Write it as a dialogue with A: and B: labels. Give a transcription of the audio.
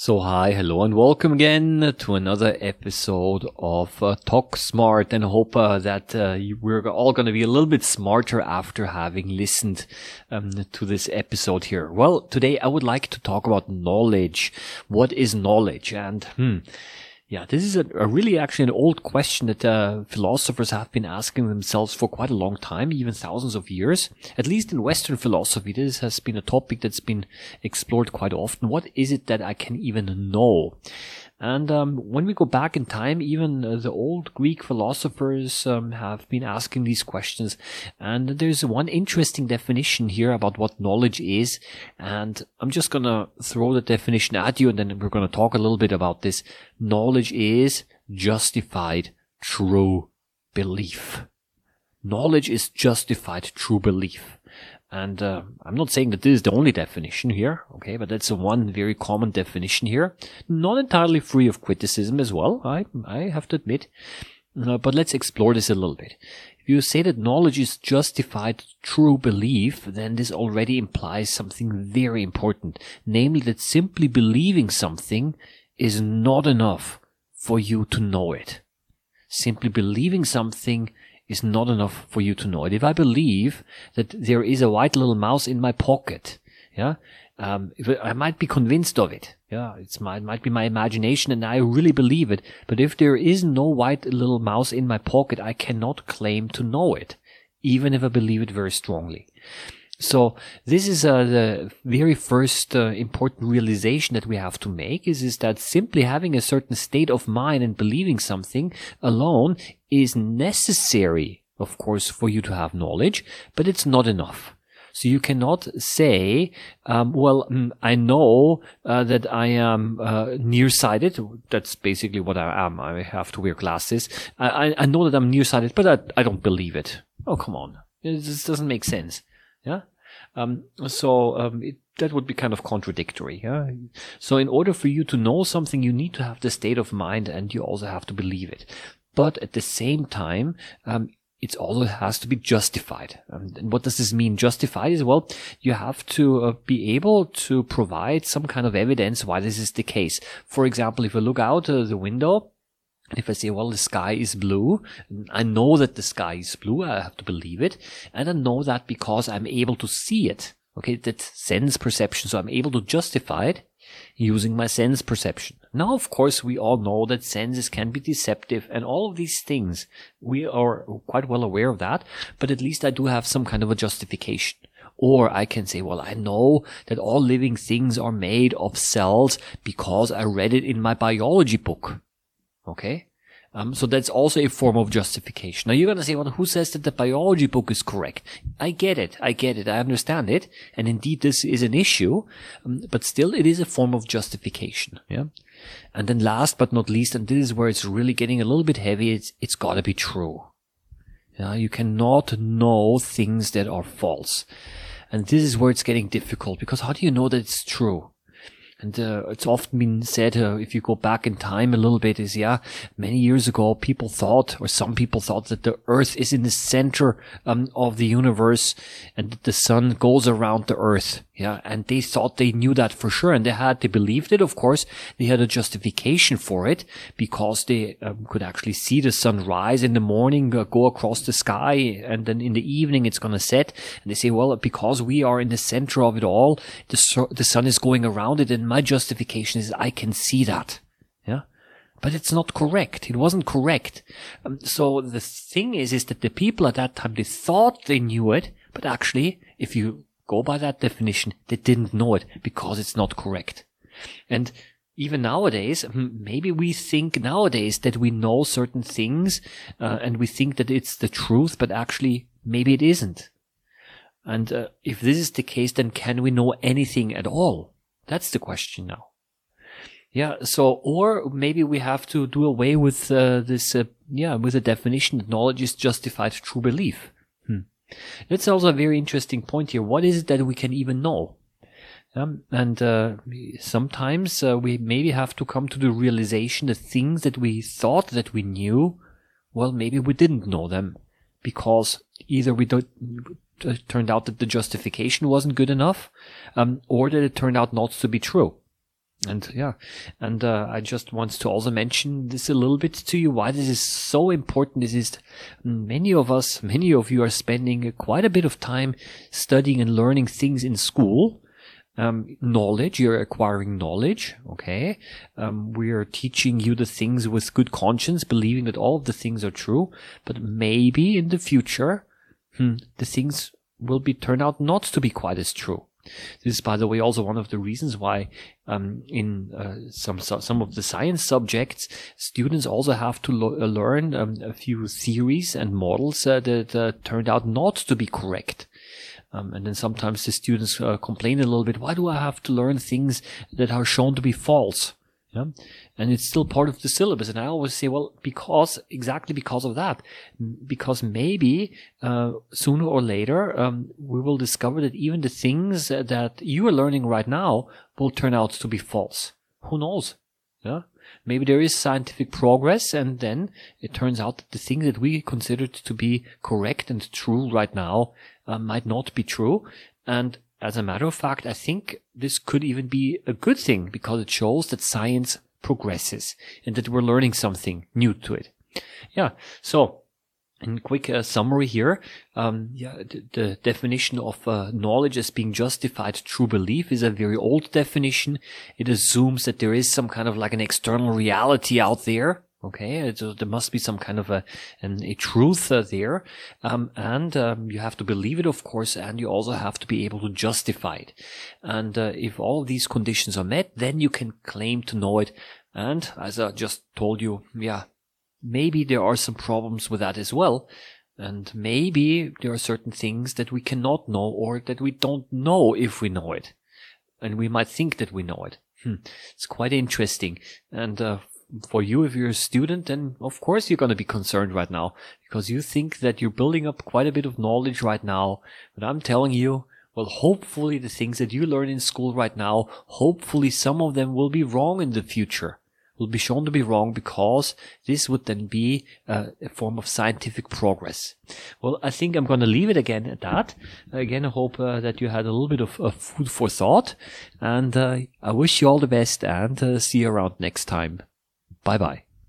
A: So hi, hello and welcome again to another episode of Talk Smart, and I hope that we're all going to be a little bit smarter after having listened to this episode here. Well, today I would like to talk about knowledge. What is knowledge? And this is a really actually an old question that philosophers have been asking themselves for quite a long time, even thousands of years. At least in Western philosophy, this has been a topic that's been explored quite often. What is it that I can even know? And when we go back in time, even the old Greek philosophers have been asking these questions. And there's one interesting definition here about what knowledge is. And I'm just going to throw the definition at you, and then we're going to talk a little bit about this. Knowledge is justified true belief. Knowledge is justified true belief. And I'm not saying that this is the only definition here, okay, but that's one very common definition here. Not entirely free of criticism as well, I have to admit. But let's explore this a little bit. If you say that knowledge is justified true belief, then this already implies something very important, namely that simply believing something is not enough for you to know it. Simply believing something is not enough for you to know it. If I believe that there is a white little mouse in my pocket, I might be convinced of it. It might be my imagination and I really believe it. But if there is no white little mouse in my pocket, I cannot claim to know it, even if I believe it very strongly. So this is the very first important realization that we have to make is that simply having a certain state of mind and believing something alone is necessary, of course, for you to have knowledge, but it's not enough. So you cannot say, I know that I am nearsighted. That's basically what I am. I have to wear glasses. I know that I'm nearsighted, but I don't believe it. Oh, come on. It just doesn't make sense. Yeah. That would be kind of contradictory. Yeah. So in order for you to know something, you need to have the state of mind and you also have to believe it. But at the same time, it also has to be justified. And what does this mean? Justified is, well, you have to be able to provide some kind of evidence why this is the case. For example, if I look out the window, and if I say, well, the sky is blue, I know that the sky is blue, I have to believe it, and I know that because I'm able to see it. Okay, that's sense perception, so I'm able to justify it using my sense perception. Now, of course, we all know that senses can be deceptive and all of these things. We are quite well aware of that, but at least I do have some kind of a justification. Or I can say, well, I know that all living things are made of cells because I read it in my biology book. Okay? So that's also a form of justification. Now you're going to say, well, who says that the biology book is correct? I get it. I understand it. And indeed, this is an issue. But still, it is a form of justification. Yeah. And then last but not least, and this is where it's really getting a little bit heavy, it's got to be true. Yeah. You cannot know things that are false. And this is where it's getting difficult, because how do you know that it's true? And it's often been said, if you go back in time a little bit, many years ago, some people thought that the Earth is in the center of the universe and that the sun goes around the Earth. Yeah, and they thought they knew that for sure, and they believed it. Of course, they had a justification for it because they could actually see the sun rise in the morning, go across the sky, and then in the evening it's going to set. And they say, well, because we are in the center of it all, the sun is going around it, and my justification is I can see that. Yeah, but it's not correct. It wasn't correct. So the thing is that the people at that time, they thought they knew it, but actually, if you go by that definition, they didn't know it because it's not correct. And even nowadays, maybe we think nowadays that we know certain things and we think that it's the truth, but actually maybe it isn't. And if this is the case, then can we know anything at all? That's the question now. Yeah, so, or maybe we have to do away with with the definition that knowledge is justified true belief. That's also a very interesting point here. What is it that we can even know? Sometimes we maybe have to come to the realization that things that we thought that we knew, well, maybe we didn't know them because either it turned out that the justification wasn't good enough, or that it turned out not to be true. And I just want to also mention this a little bit to you, why this is so important. This is many of you are spending quite a bit of time studying and learning things in school. Knowledge, you're acquiring knowledge, okay? We are teaching you the things with good conscience, believing that all of the things are true, but maybe in the future, the things will turn out not to be quite as true. This is, by the way, also one of the reasons why in some of the science subjects, students also have to learn a few theories and models that turned out not to be correct. And then sometimes the students complain a little bit, why do I have to learn things that are shown to be false? Yeah? And it's still part of the syllabus. And I always say, well, exactly because of that. Because maybe sooner or later we will discover that even the things that you are learning right now will turn out to be false. Who knows? Yeah? Maybe there is scientific progress, and then it turns out that the things that we considered to be correct and true right now might not be true. And as a matter of fact, I think this could even be a good thing, because it shows that science progresses and that we're learning something new to it. Yeah. So, in quick summary here, the definition of knowledge as being justified true belief is a very old definition. It assumes that there is some kind of like an external reality out there. Okay, so there must be some kind of a truth there, and you have to believe it, of course, and you also have to be able to justify it. And if all of these conditions are met, then you can claim to know it. And as I just told you, maybe there are some problems with that as well. And maybe there are certain things that we cannot know, or that we don't know if we know it. And we might think that we know it. It's quite interesting. And for you, if you're a student, then of course you're going to be concerned right now, because you think that you're building up quite a bit of knowledge right now. But I'm telling you, well, hopefully the things that you learn in school right now, hopefully some of them will be wrong in the future. Will be shown to be wrong, because this would then be a form of scientific progress. Well, I think I'm going to leave it again at that. Again, I hope that you had a little bit of food for thought, and I wish you all the best, and see you around next time. Bye-bye.